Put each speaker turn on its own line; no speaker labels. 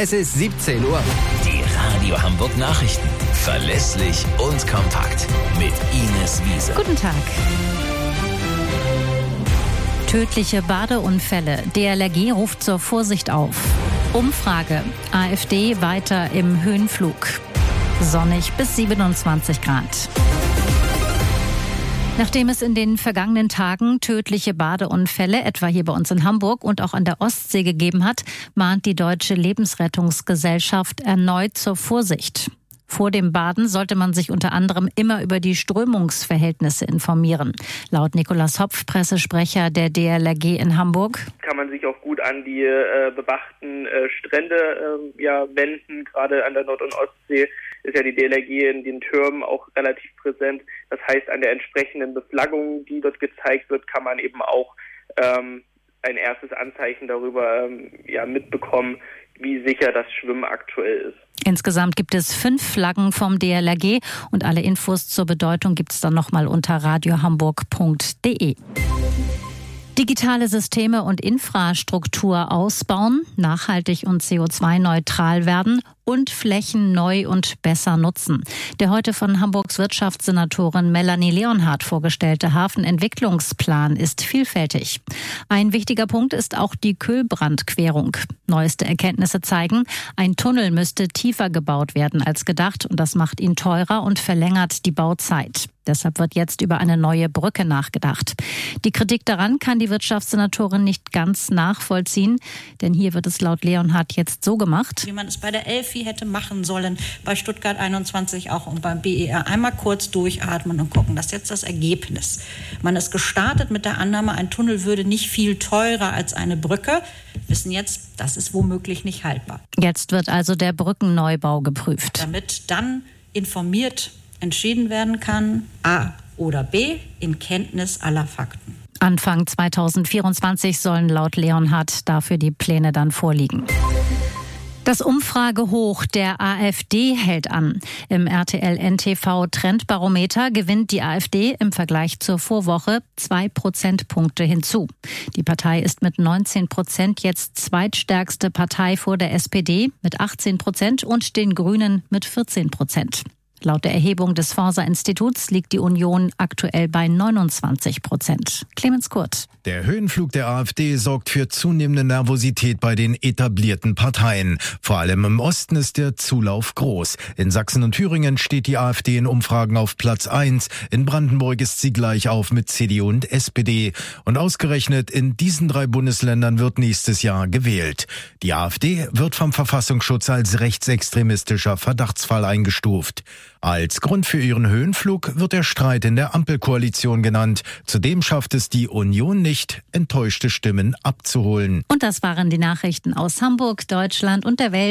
Es ist 17 Uhr.
Die Radio Hamburg Nachrichten. Verlässlich und kompakt. Mit Ines Wiese.
Guten Tag. Tödliche Badeunfälle. DLRG ruft zur Vorsicht auf. Umfrage. AfD weiter im Höhenflug. Sonnig bis 27 Grad. Nachdem es in den vergangenen Tagen tödliche Badeunfälle, etwa hier bei uns in Hamburg und auch an der Ostsee gegeben hat, mahnt die Deutsche Lebensrettungsgesellschaft erneut zur Vorsicht. Vor dem Baden sollte man sich unter anderem immer über die Strömungsverhältnisse informieren. Laut Nikolaus Hopf, Pressesprecher der DLRG in Hamburg,
kann man sich auch gut an die bewachten Strände wenden. Gerade an der Nord- und Ostsee ist ja die DLRG in den Türmen auch relativ präsent. Das heißt, an der entsprechenden Beflaggung, die dort gezeigt wird, kann man eben auch ein erstes Anzeichen darüber mitbekommen, wie sicher das Schwimmen aktuell ist.
Insgesamt gibt es 5 Flaggen vom DLRG und alle Infos zur Bedeutung gibt es dann nochmal unter radiohamburg.de. Digitale Systeme und Infrastruktur ausbauen, nachhaltig und CO2-neutral werden und Flächen neu und besser nutzen. Der heute von Hamburgs Wirtschaftssenatorin Melanie Leonhardt vorgestellte Hafenentwicklungsplan ist vielfältig. Ein wichtiger Punkt ist auch die Kühlbrandquerung. Neueste Erkenntnisse zeigen, ein Tunnel müsste tiefer gebaut werden als gedacht und das macht ihn teurer und verlängert die Bauzeit. Deshalb wird jetzt über eine neue Brücke nachgedacht. Die Kritik daran kann die Wirtschaftssenatorin nicht ganz nachvollziehen, denn hier wird es laut Leonhardt jetzt so gemacht,
wie man es bei der Elfi hätte machen sollen, bei Stuttgart 21 auch und beim BER. Einmal kurz durchatmen und gucken, das ist jetzt das Ergebnis. Man ist gestartet mit der Annahme, ein Tunnel würde nicht viel teurer als eine Brücke. Wissen jetzt, das ist womöglich nicht haltbar.
Jetzt wird also der Brückenneubau geprüft.
Damit dann informiert entschieden werden kann, A oder B, in Kenntnis aller Fakten.
Anfang 2024 sollen laut Leonhardt dafür die Pläne dann vorliegen. Das Umfragehoch der AfD hält an. Im RTL-NTV-Trendbarometer gewinnt die AfD im Vergleich zur Vorwoche 2 Prozentpunkte hinzu. Die Partei ist mit 19% jetzt zweitstärkste Partei vor der SPD mit 18% und den Grünen mit 14%. Laut der Erhebung des Forsa-Instituts liegt die Union aktuell bei 29%. Clemens Kurt.
Der Höhenflug der AfD sorgt für zunehmende Nervosität bei den etablierten Parteien. Vor allem im Osten ist der Zulauf groß. In Sachsen und Thüringen steht die AfD in Umfragen auf Platz 1. In Brandenburg ist sie gleich auf mit CDU und SPD. Und ausgerechnet in diesen 3 Bundesländern wird nächstes Jahr gewählt. Die AfD wird vom Verfassungsschutz als rechtsextremistischer Verdachtsfall eingestuft. Als Grund für ihren Höhenflug wird der Streit in der Ampelkoalition genannt. Zudem schafft es die Union nicht, enttäuschte Stimmen abzuholen.
Und das waren die Nachrichten aus Hamburg, Deutschland und der Welt.